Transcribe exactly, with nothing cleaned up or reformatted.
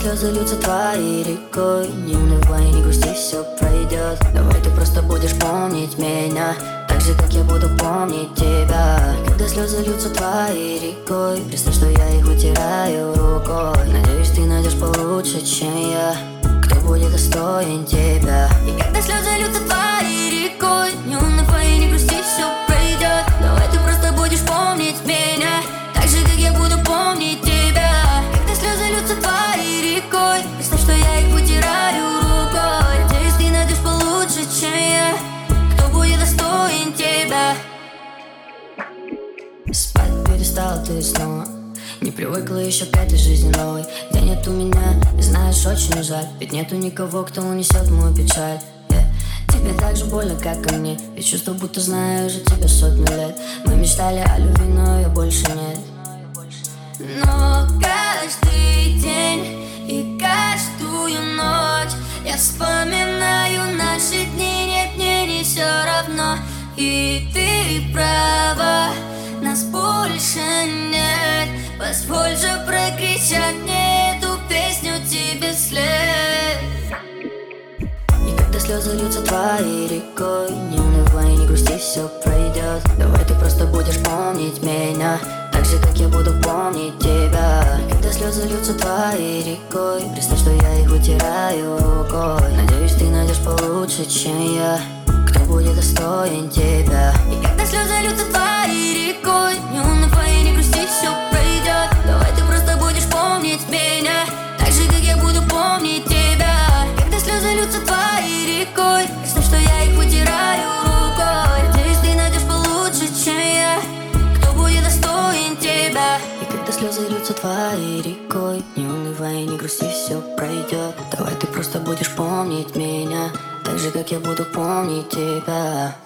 слезы льются твоей рекой, не унывай, не грусти, все пройдет. Давай ты просто будешь помнить меня, так же, как я буду помнить тебя. Когда слезы льются твоей рекой, представь, что я их вытираю рукой. Надеюсь, ты найдешь получше, чем я, кто будет достоин тебя. И когда слезы льются твоей рекой, не унывай, не грусти, все пройдет. Давай ты просто будешь помнить меня, так же, как я буду помнить тебя. Когда слезы льются твоей рекой, представь, что я их вытираю рукой. Надеюсь, ты найдешь получше, чем я, кто будет достоин тебя. Спать перестала ты снова, не привыкла еще к этой жизни новой, где нету меня, и знаешь, очень жаль, ведь нету никого, кто унесет мою печаль. Yeah. Тебе так же больно, как и мне, ведь чувство, будто знаю уже тебя сотню лет. Мы мечтали о любви, но ее больше нет. Но каждый день и каждую ночь я вспоминаю наши дни. Нет, мне не все равно, и ты права, нас больше нет. Позволь же прокричать мне эту песню тебе вслед. И когда слезы льются твоей рекой, не унывай, не грусти, все пройдет. Давай ты просто будешь помнить меня, так же, как я буду помнить тебя. И когда слезы льются твоей рекой, представь, что я их вытираю рукой. Надеюсь, ты найдешь получше, чем я, кто будет достоин тебя. И когда слезы льются твоей рекой, не унывай, не грусти, все пройдет. Давай ты просто будешь помнить меня, так же, как я буду помнить тебя. Когда слезы льются твоей рекой, представь, что я их вытираю рукой. Надеюсь, ты найдешь получше, чем я, кто будет достоин тебя. И когда слезы льются твоей рекой, не унывай, не грусти, все пройдет. Давай ты просто будешь помнить меня, так же, как я буду помнить тебя.